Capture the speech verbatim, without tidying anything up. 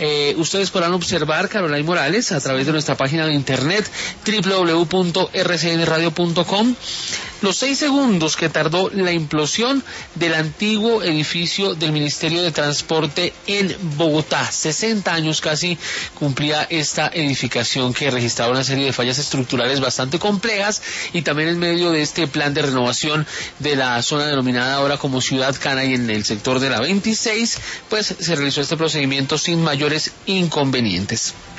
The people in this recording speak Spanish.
Eh, ustedes podrán observar, Caroline Morales, a través de nuestra página de internet doble u doble u doble u punto erre ce ene radio punto com, los seis segundos que tardó la implosión del antiguo edificio del Ministerio de Transporte en Bogotá. sesenta años casi cumplía esta edificación, que registraba una serie de fallas estructurales bastante complejas, y también en medio de este plan de renovación de la zona denominada ahora como Ciudad Cana y en el sector de la veintiséis, pues se realizó este procedimiento sin mayores inconvenientes.